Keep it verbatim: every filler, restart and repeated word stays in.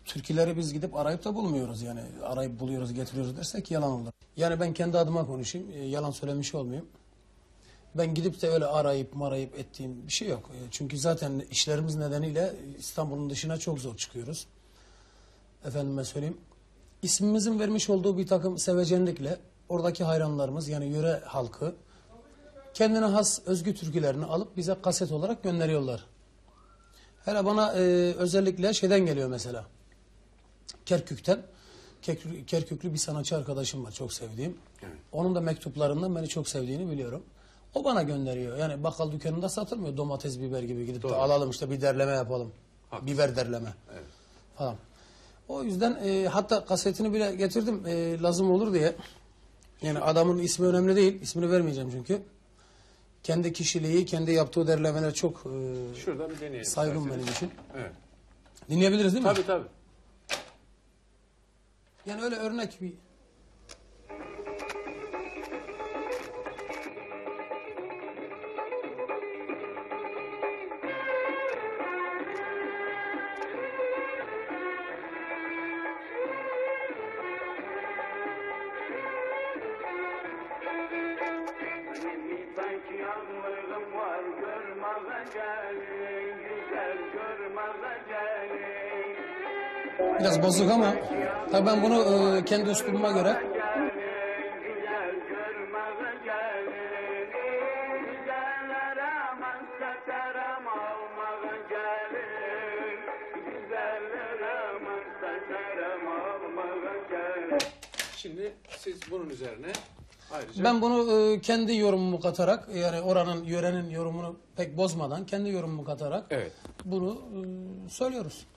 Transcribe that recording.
türküleri biz gidip arayıp da bulmuyoruz yani. Arayıp buluyoruz, getiriyoruz dersek yalan olur. Yani ben kendi adıma konuşayım, e, yalan söylemiş olmayayım. Ben gidip de öyle arayıp marayıp ettiğim bir şey yok. E, çünkü zaten işlerimiz nedeniyle İstanbul'un dışına çok zor çıkıyoruz. Efendime söyleyeyim. İsmimizin vermiş olduğu bir takım sevecenlikle oradaki hayranlarımız yani yöre halkı kendine has özgü türkülerini alıp bize kaset olarak gönderiyorlar. Hele bana e, özellikle şeyden geliyor mesela. Kerkük'ten. Kerkük, Kerküklü bir sanatçı arkadaşım var çok sevdiğim. Evet. Onun da mektuplarından beni çok sevdiğini biliyorum. O bana gönderiyor. Yani bakkal dükkanında satılmıyor domates, biber gibi gidip Doğru. de alalım işte bir derleme yapalım. Haklısın. Biber derleme evet. falan. O yüzden e, hatta kasetini bile getirdim e, lazım olur diye. Yani adamın ismi önemli değil. İsmini vermeyeceğim çünkü. Kendi kişiliği, kendi yaptığı derlemeler çok e, Şurada bir deneyelim. saygın benim için. Evet. Dinleyebiliriz değil mi? Tabii tabii. Yani öyle örnek bir... Biraz bozuk ama tabii ben bunu e, kendi üslubuma göre Şimdi siz bunun üzerine ayrıca... Ben bunu e, kendi yorumumu katarak yani oranın yörenin yorumunu pek bozmadan kendi yorumumu katarak evet. bunu e, söylüyoruz.